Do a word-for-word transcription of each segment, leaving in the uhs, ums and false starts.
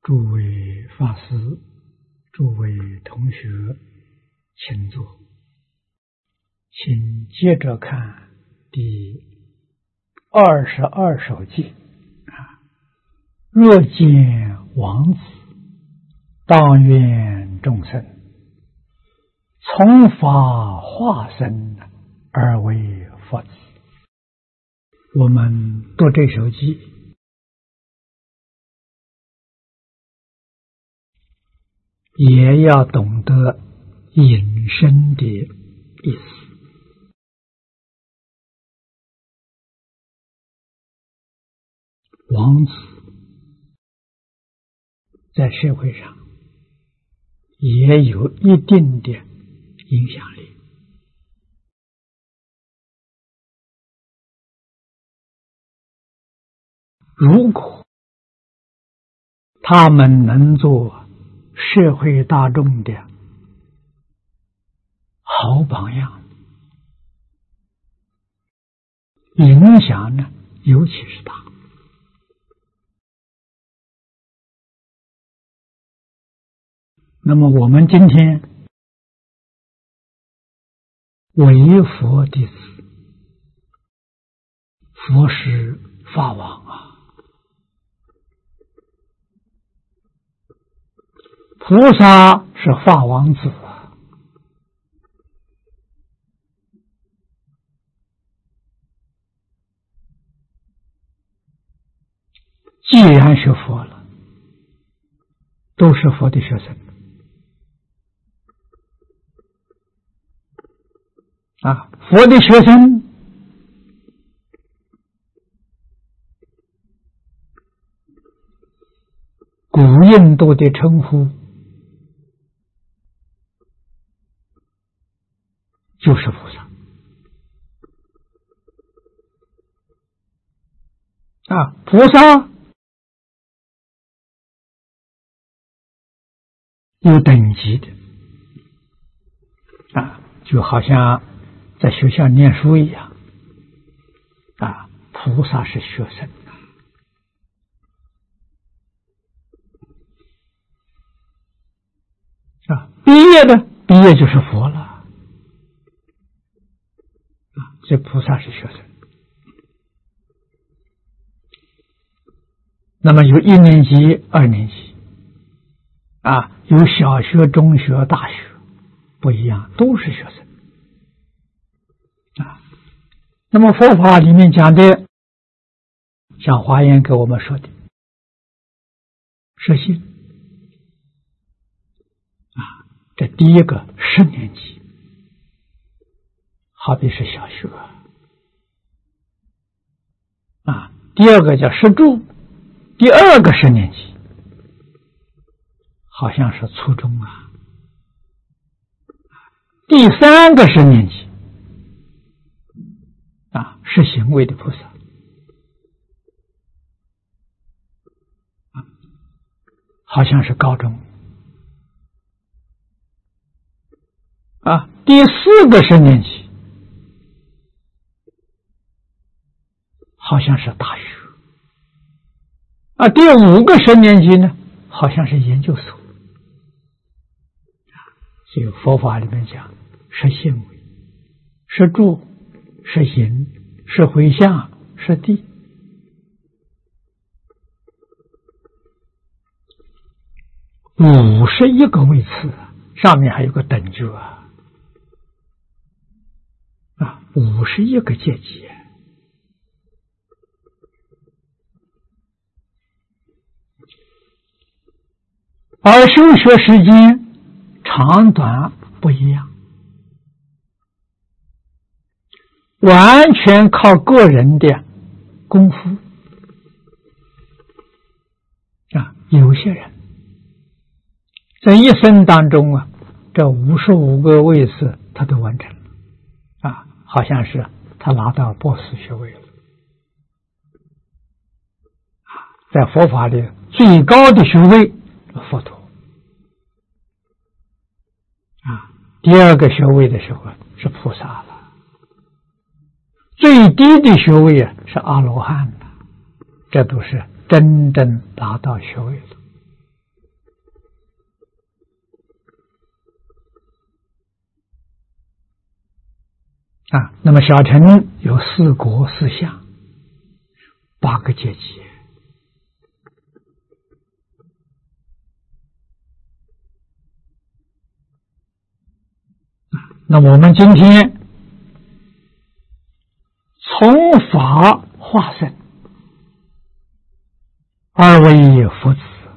诸位法师，诸位同学，请坐。请接着看第二十二首偈啊。若见王子，当愿众生从法化身而为佛子。我们读这首偈，也要懂得引申的意思。王子在社会上也有一定的影响力。如果他们能做社会大众的好榜样，影响呢，尤其是大。那么我们今天为佛弟子，佛是法王啊，菩萨是法王子啊。既然是佛了，都是佛的学生啊。佛的学生古印度的称呼就是菩萨啊。菩萨有等级的啊，就好像在学校念书一样啊。菩萨是学生啊，毕业的毕业就是佛了啊。这菩萨是学生。那么有一年级、二年级啊，有小学、中学、大学，不一样，都是学生啊。那么佛法里面讲的，像华严给我们说的实心啊，这第一个十年级，好比是小学啊。第二个叫十住，第二个十年级好像是初中啊。第三个十年级啊，是行位的菩萨啊，好像是高中啊。第四个十年级好像是大学啊。第五个十年级呢，好像是研究所。所以佛法里面讲，是行为，是住，是行，是回向，是地。五十一个位次，上面还有个等觉啊，啊，五十一个阶级。而修学时间长短不一样，完全靠个人的功夫啊。有些人在一生当中啊，这五十五个位次他都完成了啊，好像是他拿到博士学位了啊。在佛法里最高的学位佛陀啊，第二个学位的时候是菩萨了，最低的学位啊是阿罗汉了，这都是真正拿到学位了啊，那么小乘有四国四相，八个阶级。那我们今天从法化身，而为佛子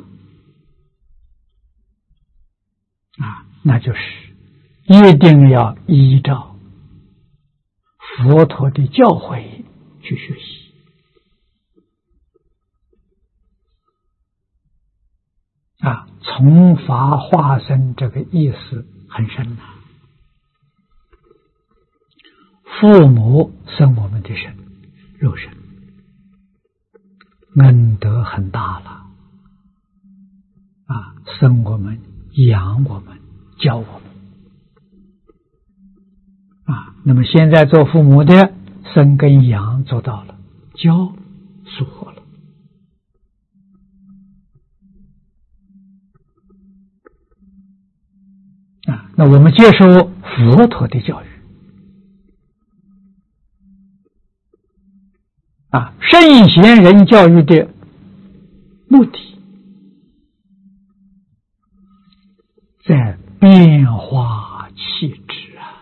啊，那就是一定要依照佛陀的教诲去学习啊。从法化身这个意思很深呐、啊。父母生我们的身肉身，恩德很大了啊！生我们、养我们、教我们啊。那么现在做父母的，生跟养做到了，教疏忽了啊。那我们接受佛陀的教育啊，圣贤人教育的目的在变化气质啊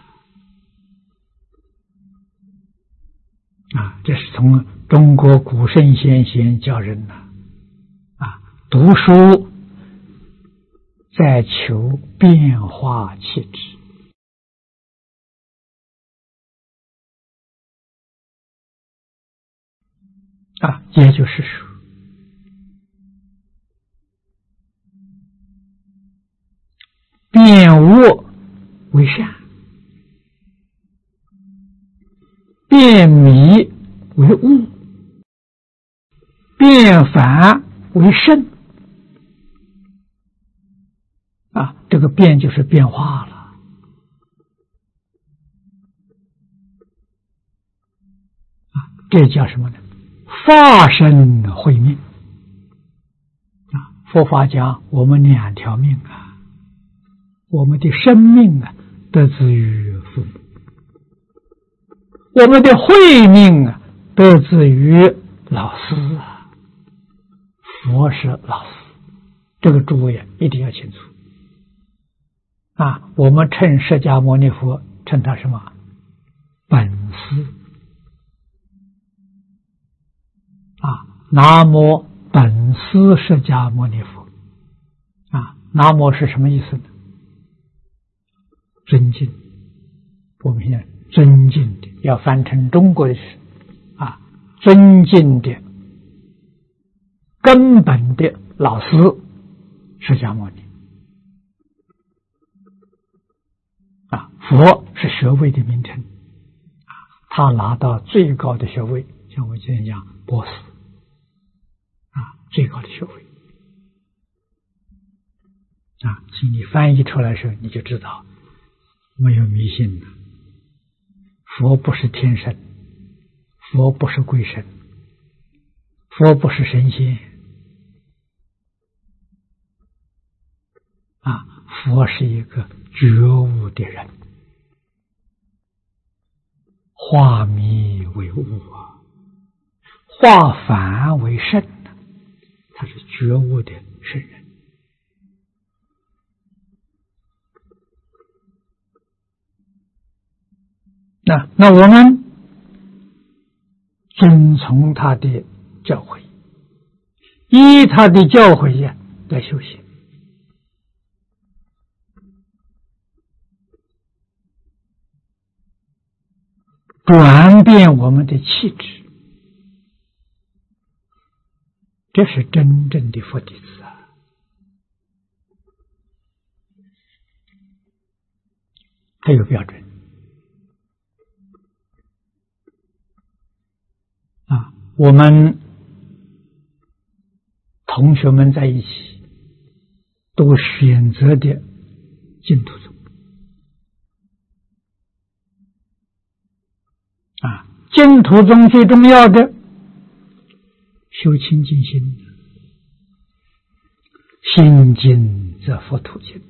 啊，这是从中国古圣先贤教人呐 啊, 啊，读书在求变化气质。啊，也就是说，变恶为善，变迷为悟，变凡为圣。啊，这个变就是变化了。啊，这叫什么呢？法身慧命啊！佛法讲我们两条命啊，我们的生命啊得自于父母，我们的慧命啊得自于老师啊。佛是老师，这个诸位一定要清楚啊！我们称释迦牟尼佛称他什么？本师啊！南无本师释迦牟尼佛啊！南无是什么意思呢？尊敬，我们现在尊敬的要翻成中国的是啊，尊敬的根本的老师释迦牟尼啊，佛是学位的名称啊，他拿到最高的学位，像我今天讲博士。啊，最高的学位啊，所以你翻译出来的时候，你就知道没有迷信了。佛不是天神，佛不是鬼神，佛不是神仙啊，佛是一个觉悟的人，化迷为悟啊，化凡为圣。他是觉悟的圣人。那那我们遵从他的教诲，依他的教诲呀来修行，转变我们的气质。这是真正的佛弟子啊！他有标准啊！我们同学们在一起都选择的净土宗啊，净土宗最重要的。修清净心，心净则佛土净啊！ ，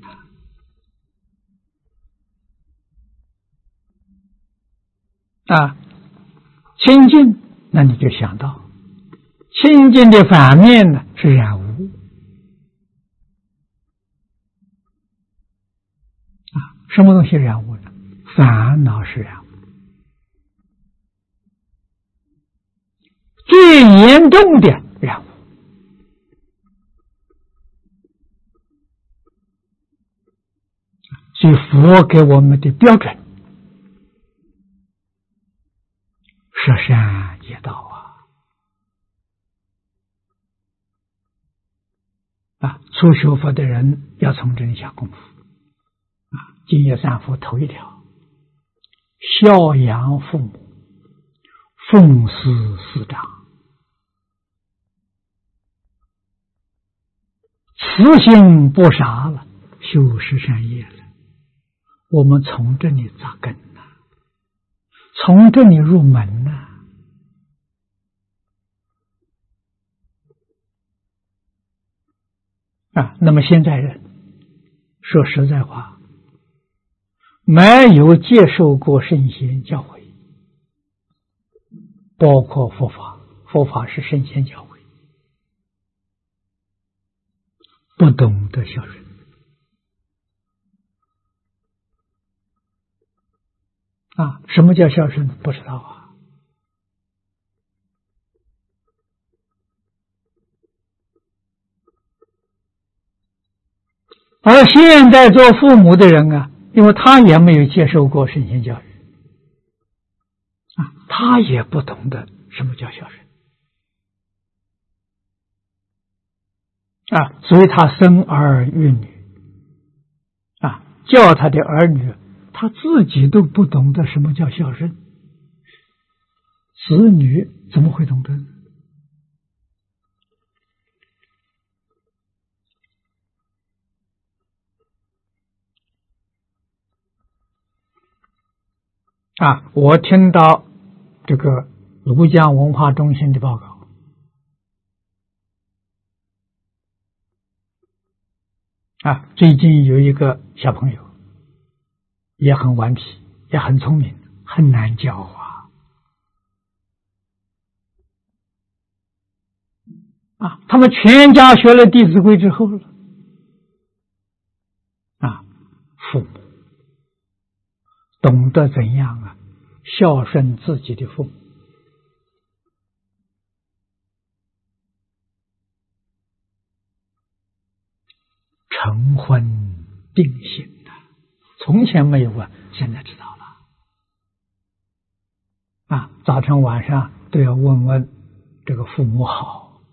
啊，清净，那你就想到清净的反面呢是染污啊。什么东西染污呢？烦恼是染污。最严重的染污。所以佛给我们的标准，舍善业道啊！啊，初学佛的人要从这里下功夫啊。净业三福头一条，孝养父母，奉事师长，慈心不杀了，修十善业了。我们从这里扎根呐、啊，从这里入门呐、啊。啊，那么现在人说实在话，没有接受过圣贤教诲，包括佛法，佛法是圣贤教诲，不懂得孝顺。啊，什么叫孝顺？不知道啊。而现在做父母的人啊，因为他也没有接受过圣贤教育啊，他也不懂得什么叫孝顺啊，所以他生儿育女啊，教他的儿女，他自己都不懂得什么叫孝顺，子女怎么会懂得呢？啊，我听到这个庐江文化中心的报告，啊，最近有一个小朋友也很顽皮，也很聪明，很难教化啊。他们全家学了《弟子规》之后了，啊，父母懂得怎样啊孝顺自己的父母，成婚定型的，从前没有啊，现在知道了啊。早晨晚上都要问问这个父母好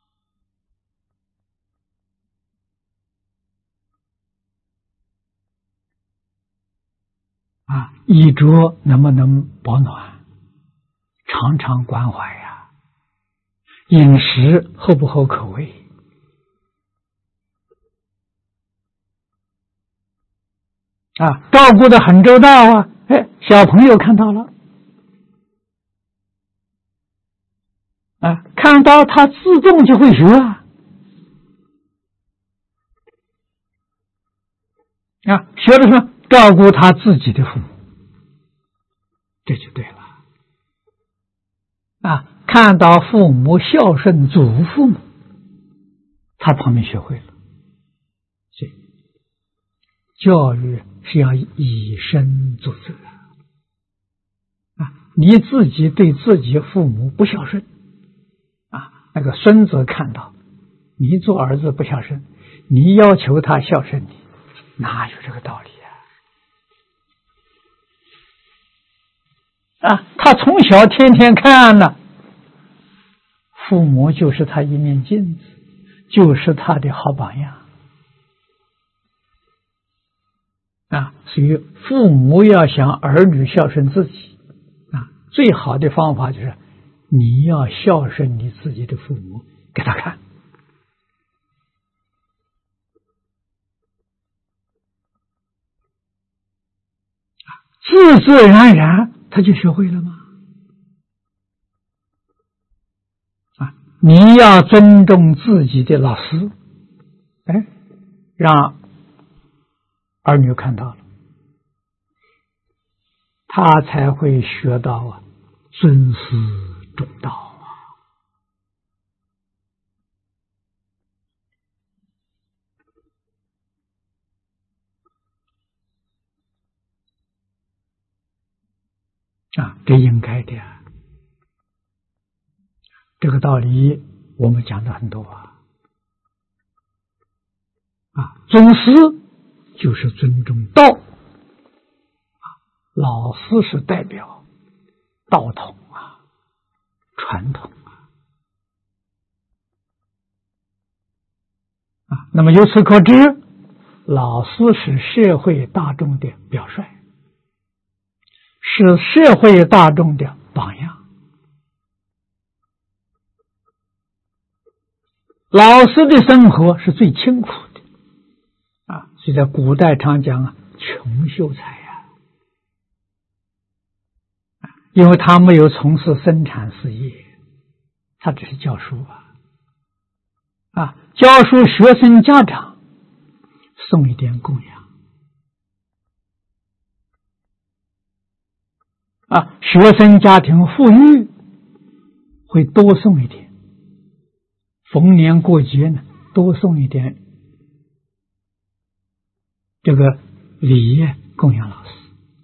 啊，衣着能不能保暖，常常关怀呀、啊，饮食合不合口味啊，照顾得很周到啊。哎，小朋友看到了啊，看到他自动就会学啊，啊，学的什么？照顾他自己的父母，这就对了啊。看到父母孝顺祖父母，他旁边学会了。所以教育是要以身作则啊！你自己对自己父母不孝顺啊，那个孙子看到你做儿子不孝顺，你要求他孝顺你，哪有这个道理啊？啊，他从小天天看了，父母就是他一面镜子，就是他的好榜样。啊，所以父母要想儿女孝顺自己啊，最好的方法就是你要孝顺你自己的父母给他看，自自然然他就学会了吗？啊，你要尊重自己的老师，哎，让儿女看到了， 他才会学到啊尊师重道啊。啊，这应该的。这个道理我们讲的很多啊。啊，尊师就是尊重道，啊，老师是代表道统啊，传统啊。啊，那么由此可知，老师是社会大众的表率，是社会大众的榜样。老师的生活是最清苦的啊，所以在古代常讲啊，穷秀才呀、啊，因为他没有从事生产事业，他只是教书啊，啊，教书学生家长送一点供养啊，学生家庭富裕会多送一点。逢年过节呢，多送一点这个礼供养老师。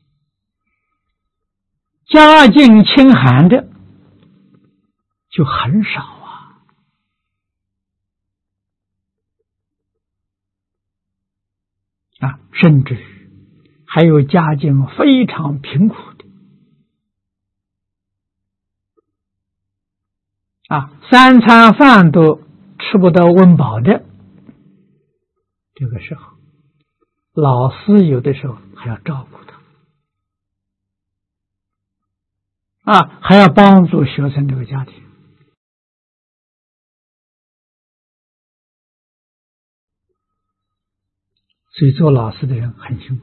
家境清寒的就很少啊。啊，甚至还有家境非常贫苦的啊，三餐饭都吃不到温饱的，这个时候，老师有的时候还要照顾他，啊，还要帮助学生这个家庭。所以做老师的人很辛苦，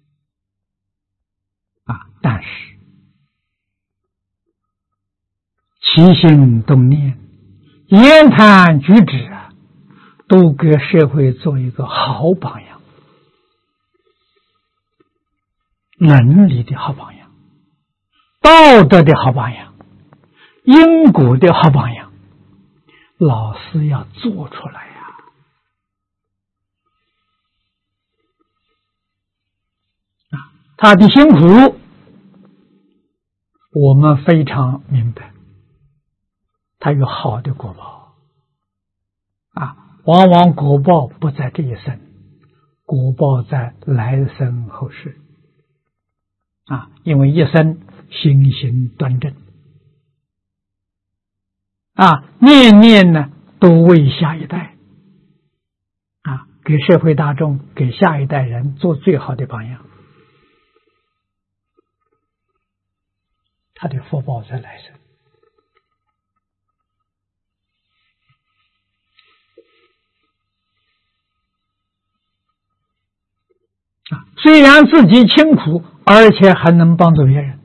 啊，但是起心动念、言谈举止啊，都给社会做一个好榜样，伦理的好榜样，道德的好榜样，因果的好榜样。老师要做出来呀、啊！他的辛苦，我们非常明白。他有好的果报啊，往往果报不在这一生，果报在来生后世啊，因为一生心行端正啊，念念呢都为下一代啊，给社会大众、给下一代人做最好的榜样，他的福报在来生。虽然自己清苦，而且还能帮助别人，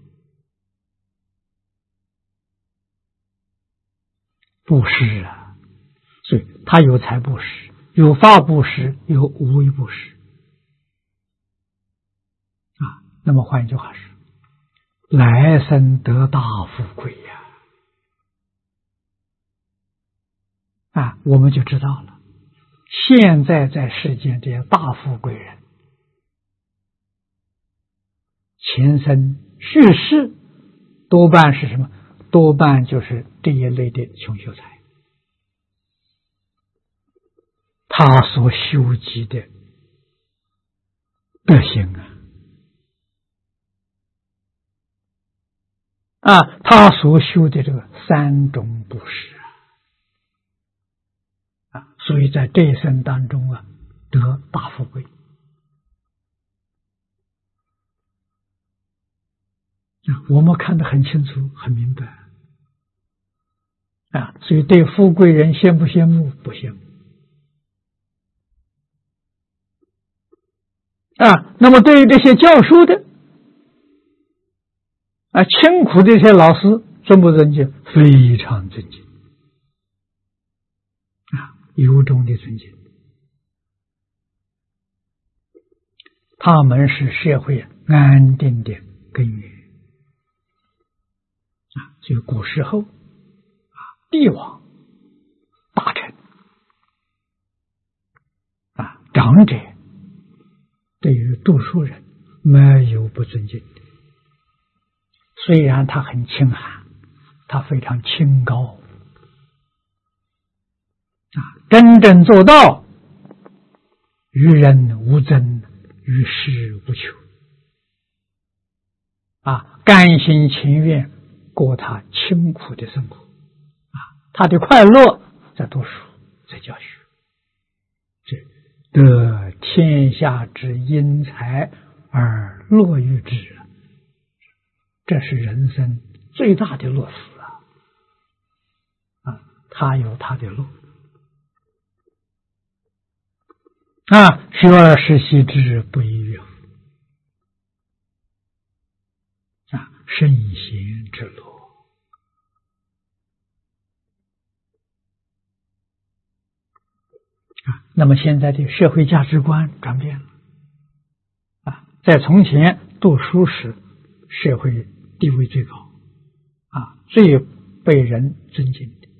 布施啊！所以他有财布施，有法布施，有无为布施啊。那么换一句话说，来生得大富贵呀！啊，我们就知道了，现在在世间这些大富贵人，前生去世多半是什么？多半就是这一类的穷秀才，他所修集的德行啊，啊，他所修的这个三种布施啊，啊，所以在这一生当中啊，得大富贵。我们看得很清楚很明白啊，所以对富贵人羡不羡慕？不羡慕啊。那么对于这些教书的啊，清苦的这些老师，尊不尊敬？非常尊敬啊，由衷的尊敬。他们是社会安定的根源啊。所以古时候啊，帝王、大臣啊、长者，对于读书人没有不尊敬的。虽然他很清寒，他非常清高啊，真正做到于人无争，于事无求啊，甘心情愿过他清苦的生活啊，他的快乐在读书，在教学，这得天下之英才而乐于之，这是人生最大的乐事啊！啊，他有他的乐啊，学而时习之，不亦乐乎啊，圣贤之乐啊。那么现在的社会价值观转变了啊，在从前读书时，社会地位最高啊，最被人尊敬的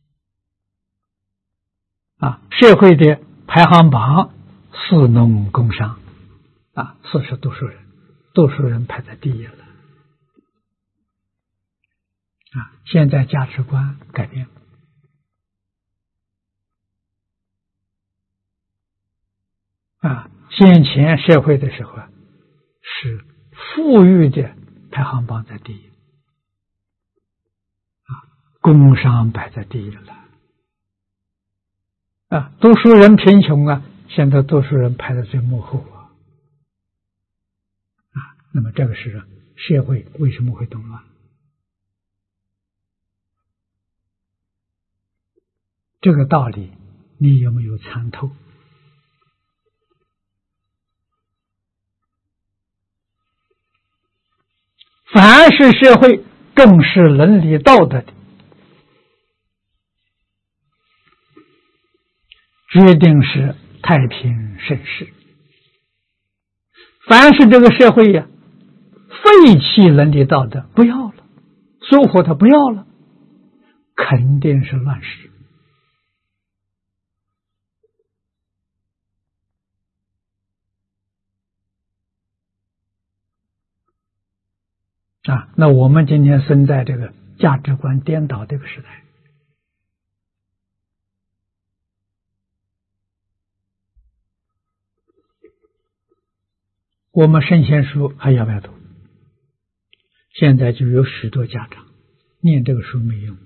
啊，社会的排行榜，士农工商啊，四是读书人，读书人排在第一了啊。现在价值观改变了啊，先前社会的时候啊，是富裕的排行榜在第一啊，工商摆在第一了啊，读书人贫穷啊，现在读书人排在最幕后啊啊，那么这个是社会为什么会动乱？这个道理你有没有参透？凡是社会重视伦理道德的，决定是太平盛世。凡是这个社会呀，废弃伦理道德，不要了，收获它不要了，肯定是乱世啊。那我们今天生在这个价值观颠倒这个时代，我们圣贤书还要不要读？现在就有许多家长念这个书没用，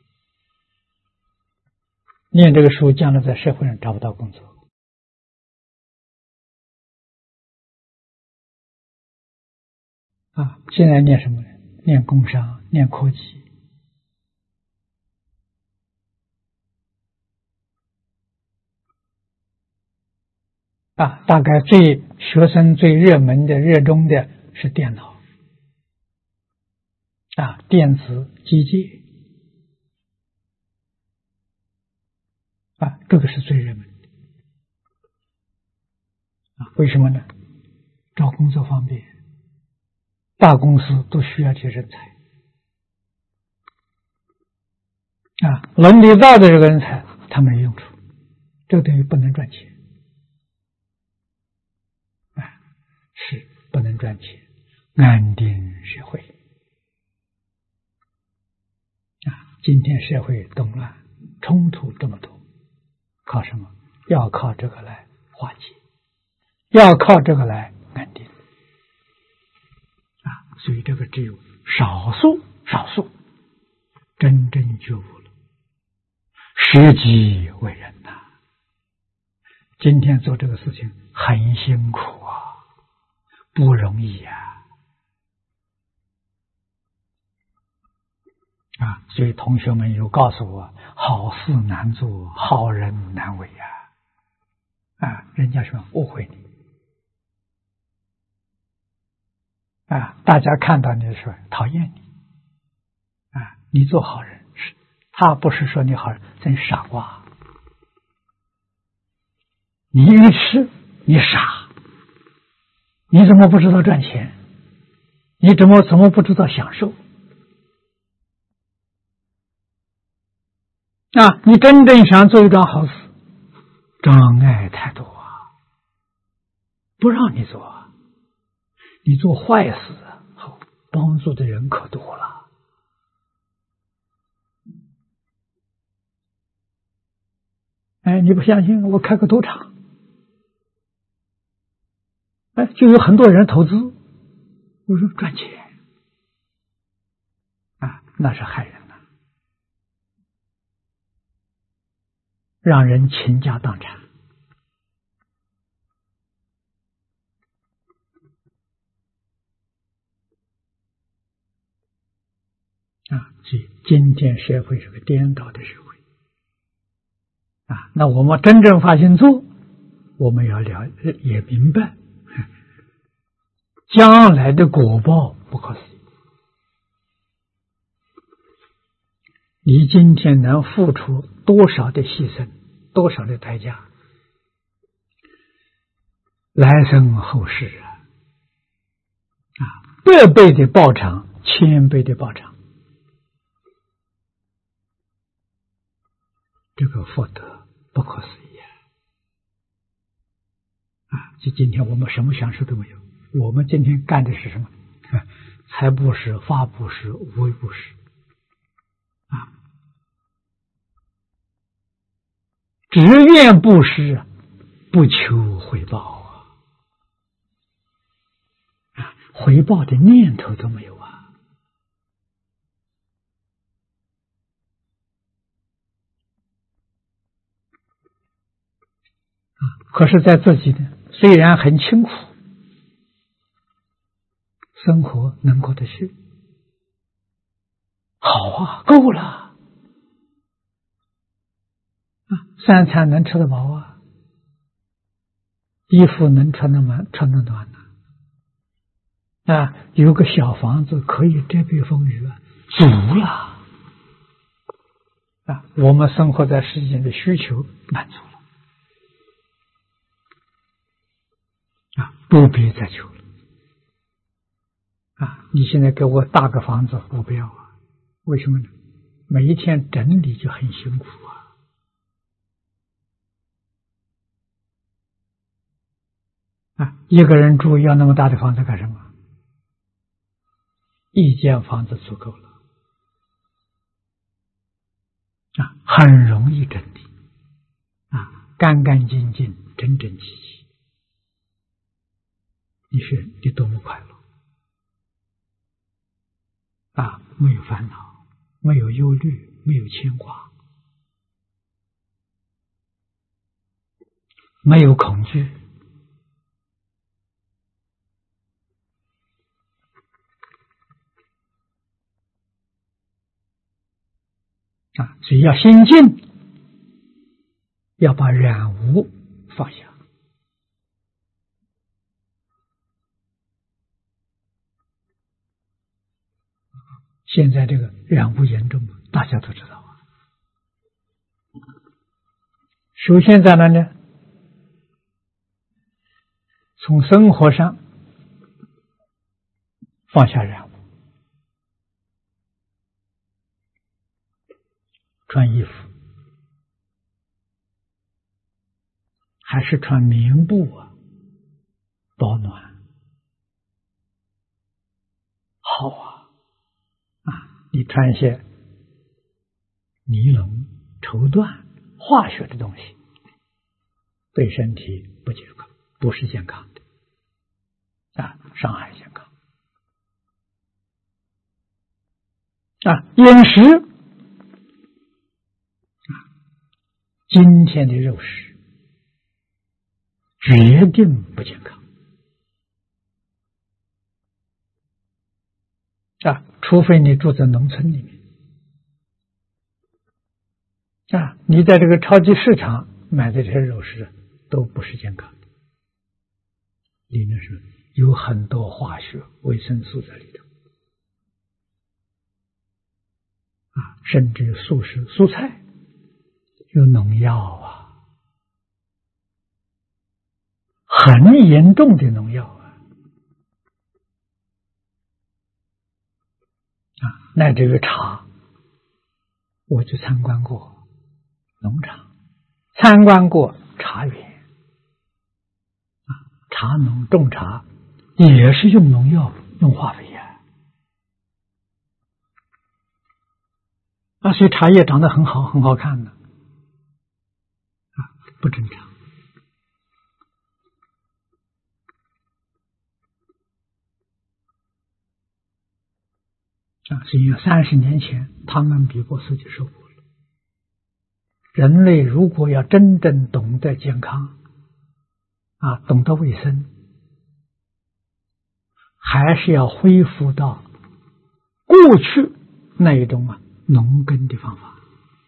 念这个书将来在社会上找不到工作啊。现在念什么？念工商，念科技啊。大概最学生最热门的、热衷的是电脑啊，电子机械啊，这个是最热门的啊。为什么呢？找工作方便，大公司都需要这些人才啊。伦理道的这个人才他没用处，这个等于不能赚钱啊，是不能赚钱，安定社会啊。今天社会动乱，冲突这么多，靠什么？要靠这个来化解，要靠这个来安定啊。所以这个只有少数少数真正觉悟了，舍己为人呐、啊。今天做这个事情很辛苦啊，不容易呀 啊, 啊所以同学们有告诉我，好事难做，好人难为呀 啊, 啊人家说误会你啊，大家看到你的时候讨厌你啊，你做好人，是他不是说你好人，真傻瓜，你愚痴，你傻，你怎么不知道赚钱你怎么怎么不知道享受？啊，你真正想做一桩好事，障碍太多啊，不让你做啊。你做坏事啊，好，帮助的人可多了。哎，你不相信？我开个赌场，哎，就有很多人投资，我说赚钱啊，那是害人的，让人倾家荡产。啊，所以今天社会是个颠倒的社会啊。那我们真正发心做，我们要了也明白，将来的果报不可思议。你今天能付出多少的牺牲，多少的代价，来生后世啊，啊，百倍的报偿，千倍的报偿。这个福德不可思议啊！就今天我们什么享受都没有，我们今天干的是什么？啊，财布施、法布施、无为布施啊，只愿布施，不求回报啊！回报的念头都没有啊！可是，在自己的虽然很清苦，生活能过得去，好啊，够了啊，三餐能吃得饱啊，衣服能穿得满、穿得暖啊，啊，有个小房子可以遮蔽风雨啊，足了啊！我们生活在世间的需求满足了。啊，不必再求了啊！你现在给我搭个房子，我不要啊！为什么呢？每一天整理就很辛苦啊！啊，一个人住要那么大的房子干什么？一间房子足够了啊，很容易整理啊，干干净净，整整齐齐。你说你多么快乐啊！没有烦恼，没有忧虑，没有牵挂，没有恐惧啊！所以要心静，要把染污放下。现在这个染污严重，大家都知道啊。首先在哪呢？从生活上放下染污，穿衣服还是穿棉布啊，保暖，好啊。啊，你穿一些尼龙、绸缎、化学的东西，对身体不健康，不是健康的啊，伤害健康啊。饮食啊，今天的肉食决定不健康啊，除非你住在农村里面啊，你在这个超级市场买的这些肉食都不是健康的，里面是有很多化学维生素在里头啊，甚至素食蔬菜有农药啊，很严重的农药啊啊，乃至于茶，我去参观过农场，参观过茶园，啊，茶农种茶也是用农药、用化肥呀，啊，所以茶叶长得很好，很好看的，啊，不正常。啊，是因为三十年前汤恩比博士就说过了，人类如果要真正懂得健康，啊，懂得卫生，还是要恢复到过去那一种啊农耕的方法，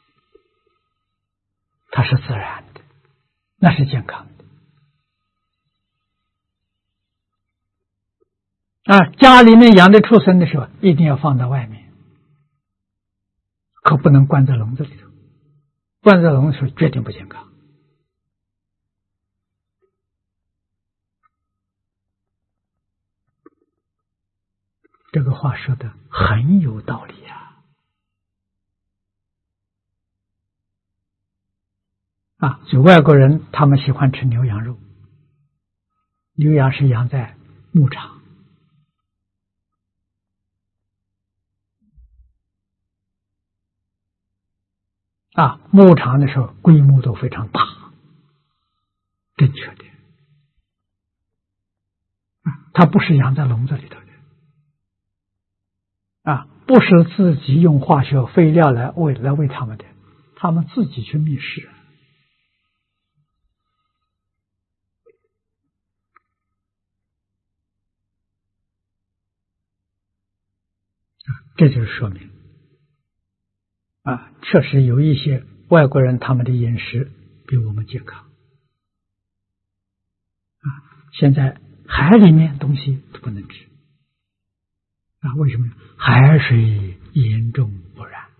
它是自然的，那是健康的。啊，家里面养的畜生的时候，一定要放在外面，可不能关在笼子里头。关在笼子里头绝对不健康。这个话说的很有道理呀！啊，就外国人他们喜欢吃牛羊肉，牛羊是养在牧场。啊，牧场的时候规模都非常大，正确的。啊，它不是养在笼子里头的，啊，不是自己用化学肥料来喂来喂它们的，他们自己去觅食。啊，这就是说明。啊，确实有一些外国人他们的饮食比我们健康。啊，现在海里面东西都不能吃。啊，为什么？海水严重污染。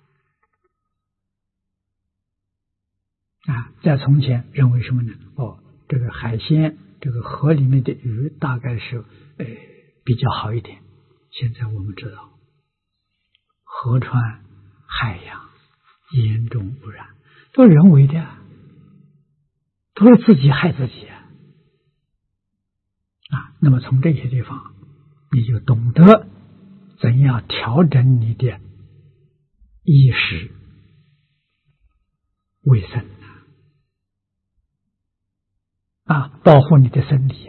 啊，在从前认为什么呢？哦，这个海鲜，这个河里面的鱼大概是呃比较好一点。现在我们知道，河川、海洋严重污染，都是人为的，都是自己害自己啊！啊，那么从这些地方，你就懂得怎样调整你的衣食卫生啊，保护你的身体。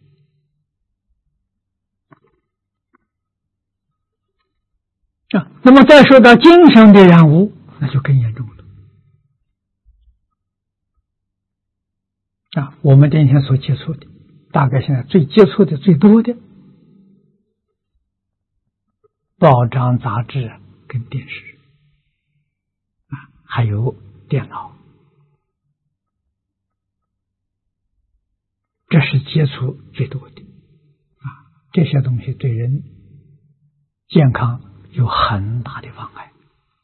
啊，那么再说到精神的染污，那就更严重了。啊，我们今天所接触的，大概现在最接触的最多的，报章、杂志跟电视，啊，还有电脑，这是接触最多的。啊，这些东西对人健康有很大的妨碍。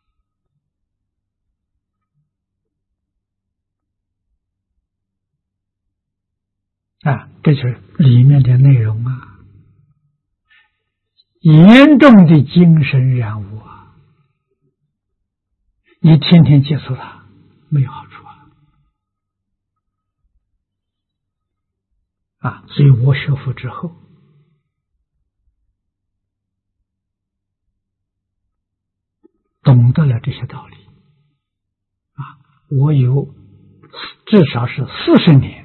啊，这就是里面的内容啊，严重的精神染污啊！你天天接触它，没有好处啊！啊，所以我学佛之后，懂得了这些道理啊，我有至少是四十年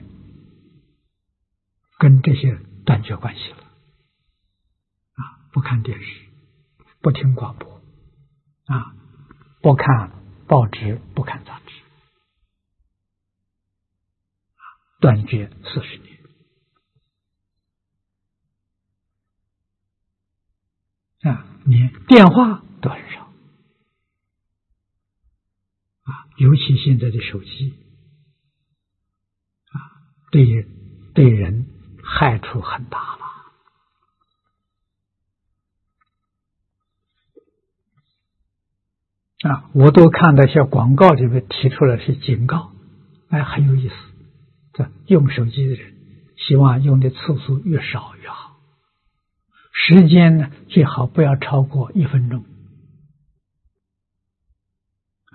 跟这些断绝关系了啊！不看电视，不听广播啊，不看报纸，不看杂志，断绝四十年啊！连电话都很少啊，尤其现在的手机啊，对对人害处很大了。啊，我都看到一些广告里面提出来是警告，哎，很有意思。这用手机的人，希望用的次数越少越好，时间呢最好不要超过一分钟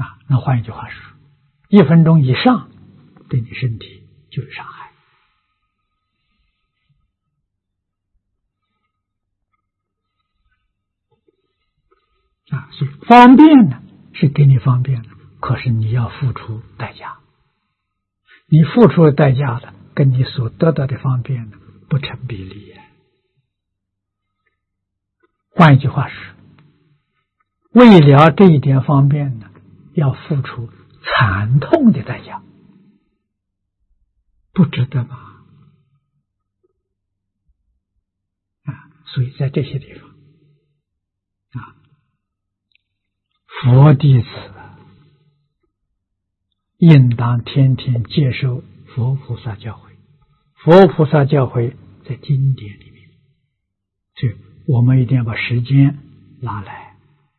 啊，那换一句话说，一分钟以上对你身体就是伤害。啊，所以方便呢是给你方便了，可是你要付出代价，你付出的代价了，跟你所得到的方便呢不成比例。换一句话是，为了这一点方便呢，要付出惨痛的代价，不值得吗？啊，所以在这些地方啊，佛弟子应当天天接受佛菩萨教诲。佛菩萨教诲在经典里面，所以我们一定要把时间拿来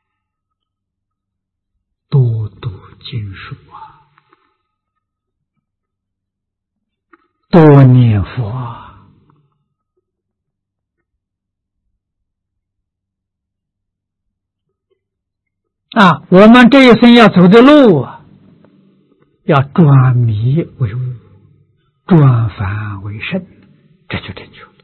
多读经书啊，多念佛啊，啊，我们这一生要走的路啊，要转迷为悟，转凡为圣，这就正确了。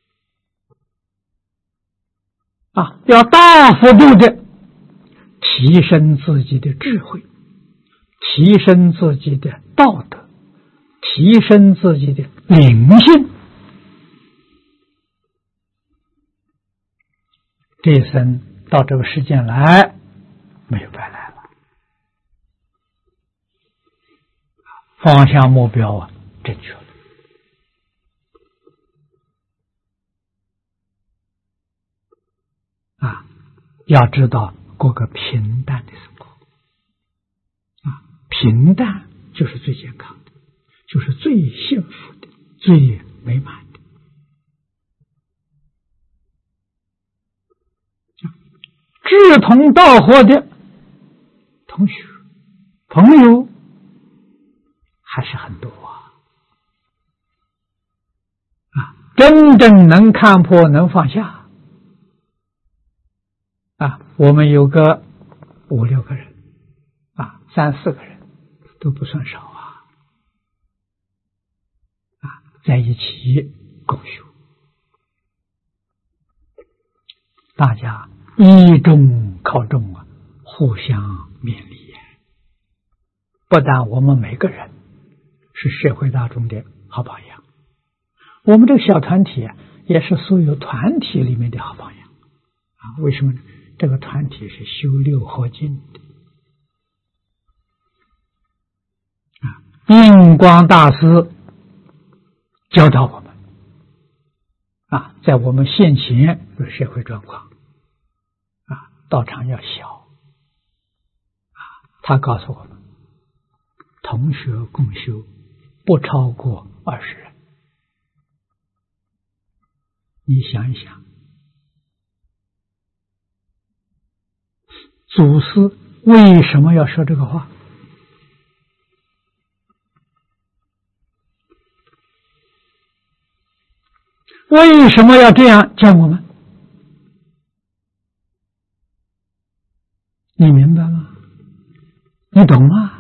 啊，要大幅度的提升自己的智慧，提升自己的道德，提升自己的灵性，这一生到这个世界来没有白来了。方向目标啊正确了。啊，要知道过个平淡的生活啊，平淡就是最健康的，就是最幸福的，最美满的。志同道合的同学朋友还是很多啊，啊，真正能看破能放下啊，我们有个五六个人啊，三四个人都不算少啊，啊，在一起共修，大家依众靠众啊，互相勉励。不但我们每个人是社会大众的好榜样，我们这个小团体啊，也是所有团体里面的好榜样啊。为什么呢？这个团体是修六合敬的啊，印光大师教导我们啊，在我们现前的社会状况啊，道场要小啊，他告诉我们，同学共修不超过二十人。你想一想，祖师为什么要说这个话？为什么要这样教我们？你明白吗？你懂吗？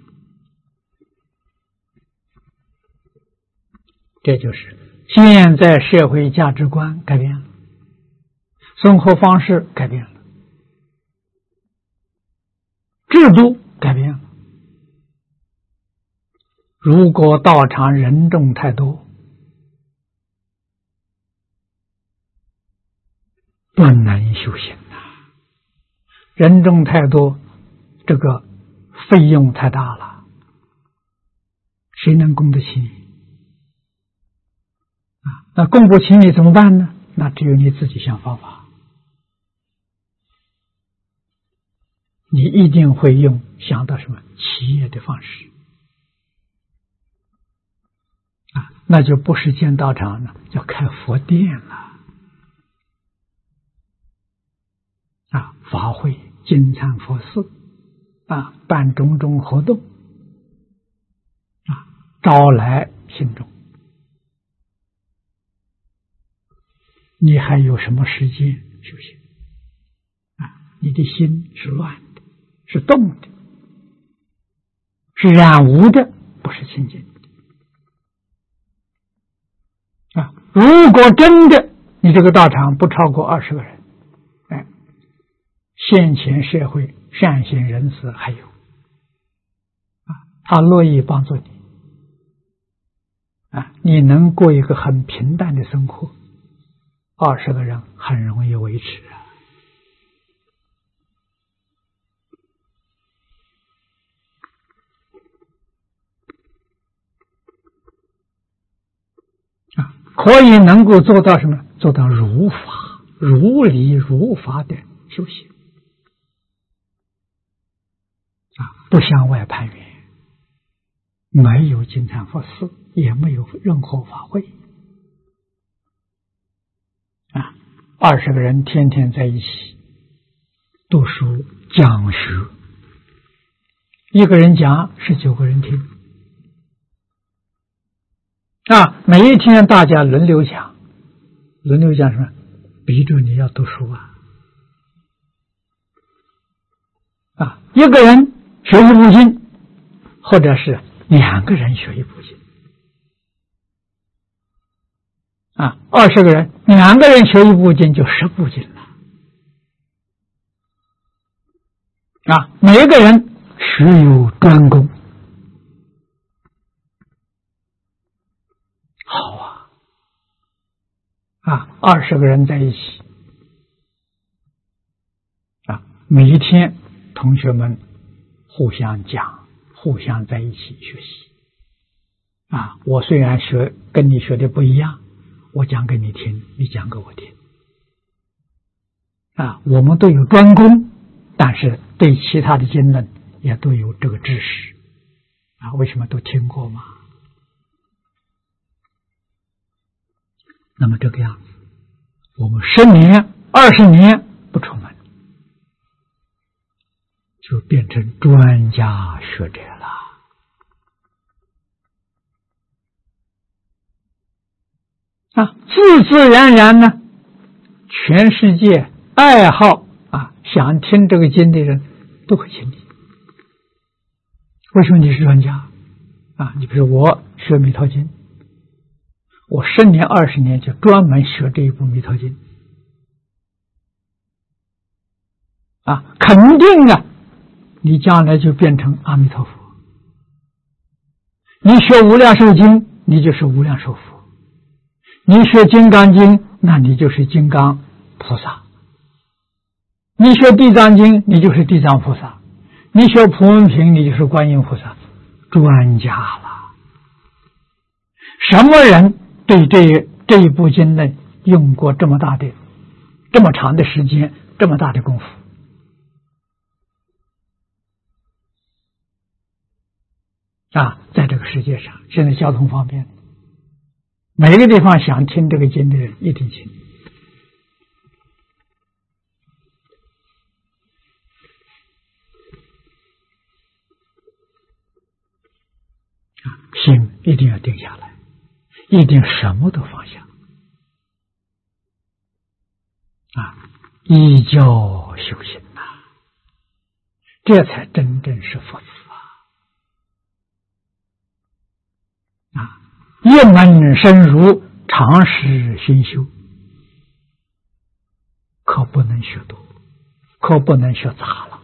这就是现在社会价值观改变了，生活方式改变了，制度改变了。如果道场人众太多，不能修行呐、啊！人众太多，这个费用太大了，谁能供得起你？啊，那供不起你怎么办呢？那只有你自己想方法。你一定会用想到什么企业的方式啊，那就不是建道场了，叫开佛店了啊，法会、金忏佛寺啊，办种种活动啊，招来信众。你还有什么时间修行啊？你的心是乱的，是动的是染污的，不是清净啊。如果真的你这个道场不超过二十个人，哎，现前社会善心人士还有啊，他乐意帮助你啊，你能过一个很平淡的生活，二十个人很容易维持啊。啊，可以能够做到什么？做到如法、如理、如法的修行啊，不向外攀缘，没有金蝉佛寺，也没有任何法会啊。二十个人天天在一起读书讲学，一个人讲十九个人听啊，每一天大家轮流讲，轮流讲什么？逼着你要读书啊！啊，一个人学一部经，或者是两个人学一部经啊，二十个人，两个人学一部经就十部经了啊！每一个人学有专攻。好啊，啊，二十个人在一起，啊，每一天同学们互相讲，互相在一起学习，啊，我虽然学跟你学的不一样，我讲给你听，你讲给我听，啊，我们都有专攻，但是对其他的经论也都有这个知识，啊，为什么都听过嘛？那么这个样子，我们十年、二十年不出门，就变成专家学者了。啊，自自然然呢，全世界爱好啊，想听这个经的人都会听你。为什么你是专家啊？你比如我学《弥陀经》。我十年二十年就专门学这一部《弥陀经》啊，肯定啊，你将来就变成阿弥陀佛。你学《无量寿经》，你就是无量寿佛；你学《金刚经》，那你就是金刚菩萨；你学《地藏经》，你就是地藏菩萨；你学《普门品》，你就是观音菩萨，专家了。什么人对这这一部经呢，用过这么大的、这么长的时间、这么大的功夫啊？在这个世界上，现在交通方便，每个地方想听这个经的人一定听啊，心一定要定下来。一定什么都放下啊！依教修行呐、啊，这才真正是佛子啊！啊，一门深入，长时熏修，可不能学多，可不能学杂了。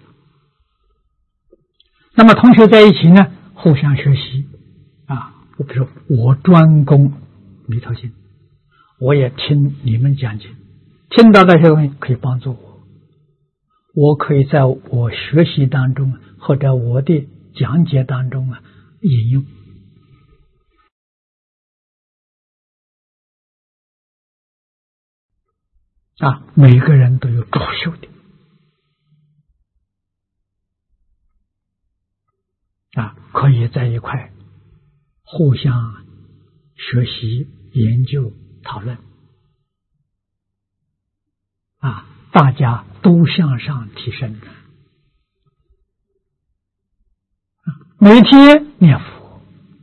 那么同学在一起呢，互相学习啊。我比如说，我专攻《弥陀经》，我也听你们讲经，听到那些东西可以帮助我，我可以在我学习当中或者我的讲解当中啊引用啊，每个人都有着修的啊，可以在一块互相学习、研究、讨论啊，大家都向上提升的。每天念佛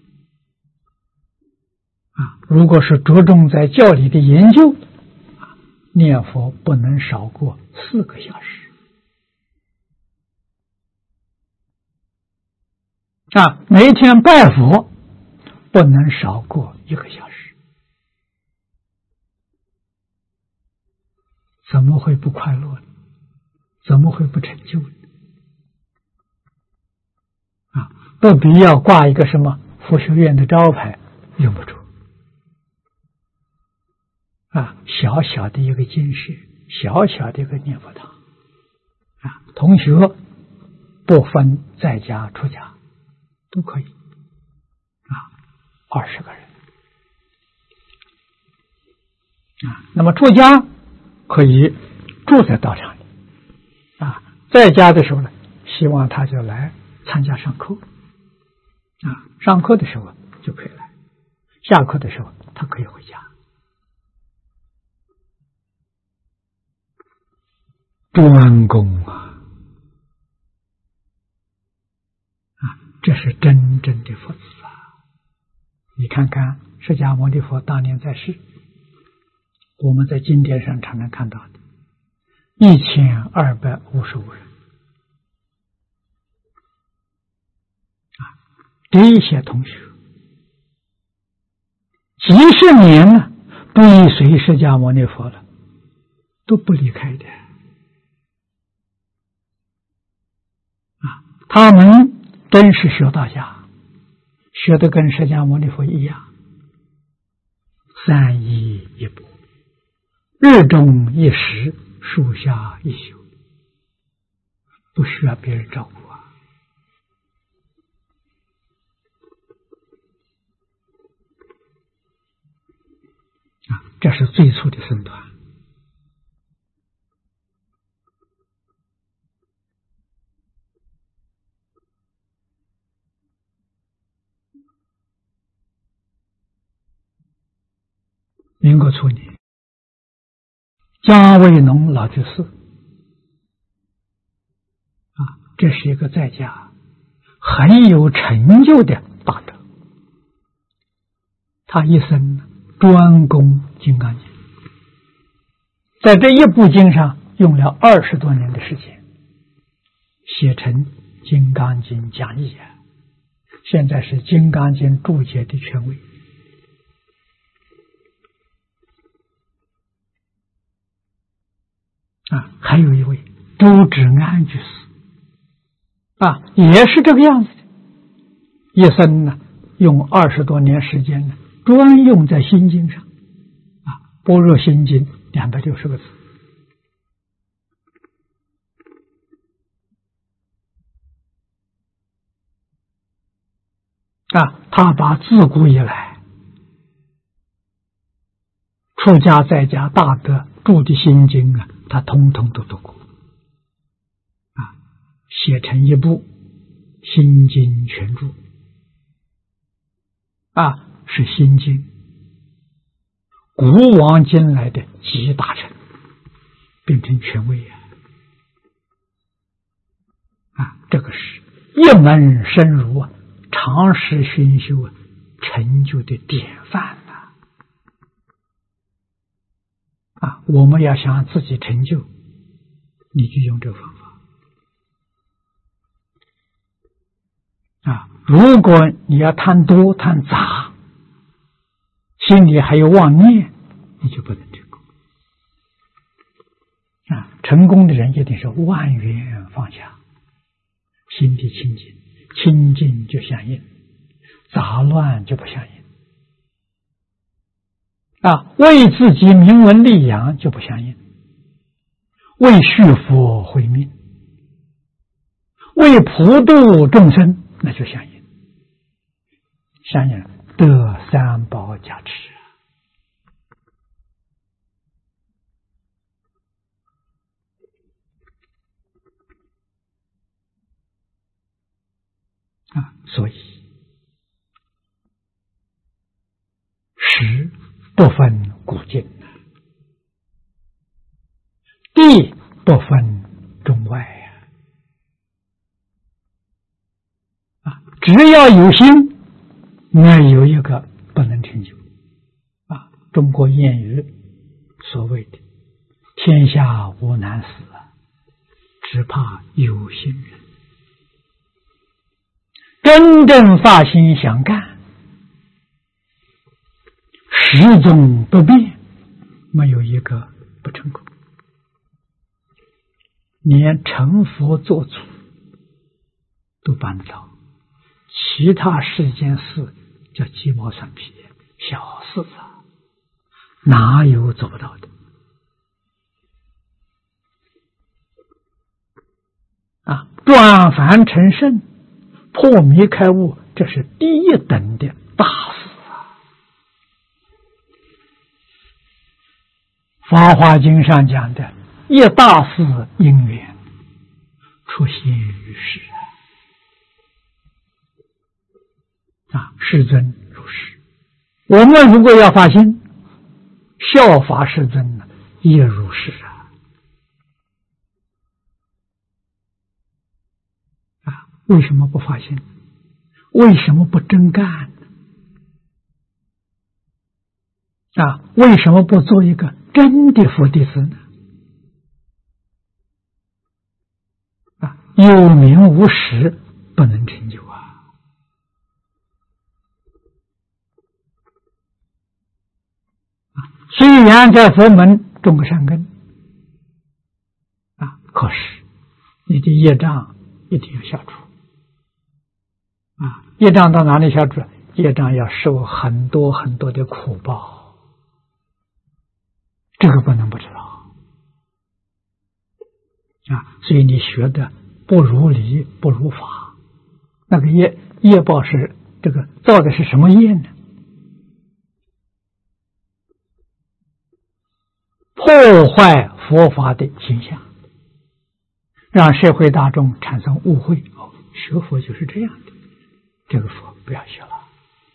啊，如果是着重在教理的研究，念佛不能少过四个小时啊，每天拜佛不能少过一个小时，怎么会不快乐呢？怎么会不成就呢？啊，不必要挂一个什么佛学院的招牌，用不着。啊，小小的一个经室，小小的一个念佛堂，啊，同学不分在家出家都可以，啊，二十个人，啊，那么出家可以住在道场里，啊，在家的时候呢，希望他就来参加上课，啊，上课的时候就可以来，下课的时候他可以回家。专攻啊，啊，这是真正的佛子啊！你看看释迦牟尼佛当年在世，我们在经典上常常看到的一千二百五十五人啊，这些同学几十年了，不依随释迦牟尼佛了，都不离开的。他们真是学道家，学的跟释迦牟尼佛一样，三衣一钵，日中一食，树下一宿，不需要别人照顾啊！啊，这是最初的僧团。民国初年，迦维农老居士啊，这是一个在家很有成就的大德，他一生专攻金刚经，在这一部经上用了二十多年的时间，写成《金刚经讲义》啊，现在是《金刚经》注解的权威。啊，还有一位周志安居士啊，也是这个样子的，一生呢用二十多年时间呢，专用在心经上啊，般若心经两百六十个字啊，他把自古以来出家在家大德注的心经啊，他通通都读过啊，写成一部《心经全注》啊，是心经古往今来的集大成，变成权威啊！啊，这个是一门深入啊，长时熏修啊，成就的典范啊！啊，我们要想自己成就，你就用这个方法啊！如果你要贪多贪杂，心里还有妄念，你就不能成功啊！成功的人一定是万缘放下，心地清净，清净就相应，杂乱就不相应啊！为自己名闻利养就不相应，为续佛慧命，为普度众生那就相应，相应得三宝加持啊！所以时不分古今，地不分中外啊！只要有心，没有一个不能成就啊！中国谚语所谓的“天下无难事啊，只怕有心人”， 真正发心想干，始终不变，没有一个不成功。连成佛做主都办得到，其他世间事叫鸡毛蒜皮小事啊，哪有做不到的啊？转凡成圣，破迷开悟，这是第一等的大事啊！《法华经》上讲的一大事因缘出现于世啊！世尊如是，我们如果要发心效法世尊呢，也如是啊！啊，为什么不发心？为什么不真干呢？啊，为什么不做一个真的佛弟子呢？啊，有名无实不能成就啊！啊，虽然在佛门种个善根，啊，可是你的业障一定要消除。啊，业障到哪里消除？业障要受很多很多的苦报，这个不能不知道啊。所以你学的不如理不如法，那个业业报是这个造的是什么业呢？破坏佛法的形象，让社会大众产生误会。哦，学佛就是这样的。这个佛不要学了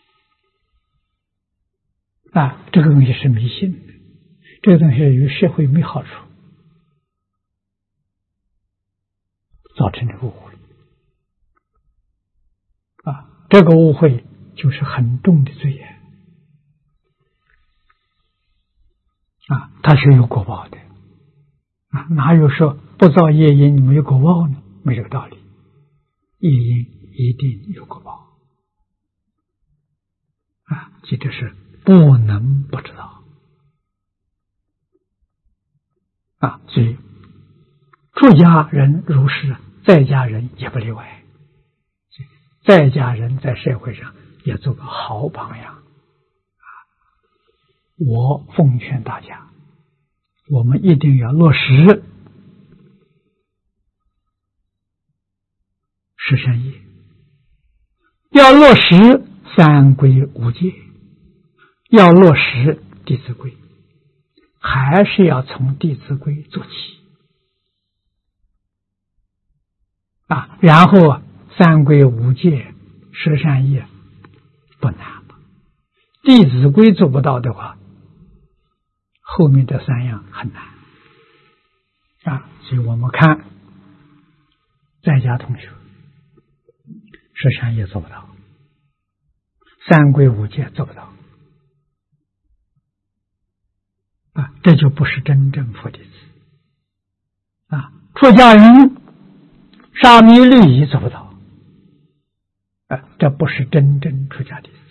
啊！这个东西是迷信的，这个东西与社会没好处，造成这个误会啊！这个误会就是很重的罪业啊！它是有果报的啊！哪有说不造业因没有果报呢？没这个道理，业因一定有果报。啊，这就是不能不知道啊！所以出家人如是，在家人也不例外。在家人在社会上也做个好榜样啊！我奉劝大家，我们一定要落实十善业，要落实三规五戒，要落实弟子规，还是要从弟子规做起啊。然后三规五戒十善业不难吧？弟子规做不到的话，后面这三样很难啊。所以我们看在家同学十善业做不到，三规五戒做不到啊，这就不是真正佛弟子啊。出家人沙弥律仪做不到啊，这不是真正出家弟子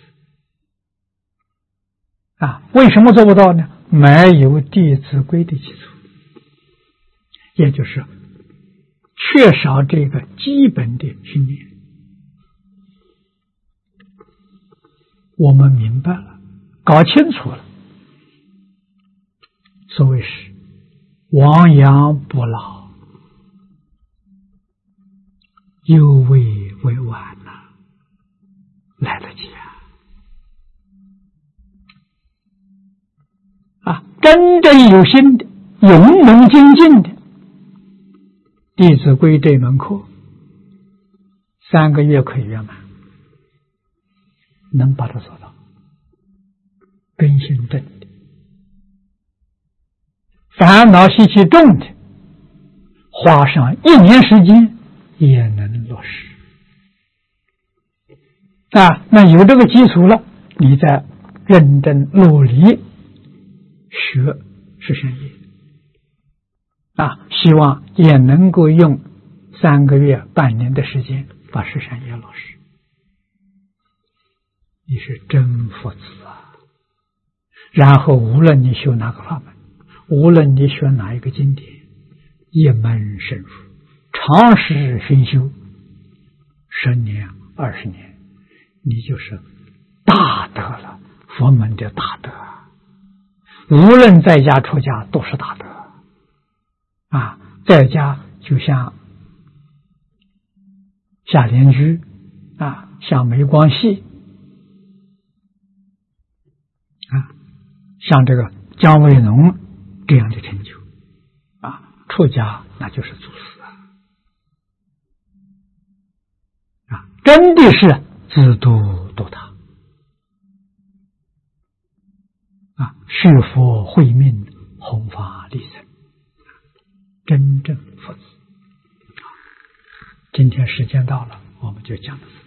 啊。为什么做不到呢？没有弟子规的基础，也就是缺少这个基本的训练。我们明白了，搞清楚了，所谓是亡羊补牢，犹未为晚呐、啊，来得及啊！啊，真正有心的、勇猛精进的，《弟子规》这门课三个月可以圆满。能把它做到根性正的，烦恼习气重的，花上一年时间也能落实啊。那有这个基础了，你再认真努力学十善业啊，希望也能够用三个月半年的时间把十善业落实你是真佛子啊！然后无论你修哪个法门，无论你学哪一个经典，一门深入，长时熏修，十年二十年，你就是大德了，佛门的大德。无论在家出家都是大德啊！在家就像夏莲居啊，像梅光系啊，像这个姜维农这样的成就啊，出家那就是祖师啊，真的是自度度他啊，是佛慧命，弘法利生，真正佛子。今天时间到了，我们就讲到这。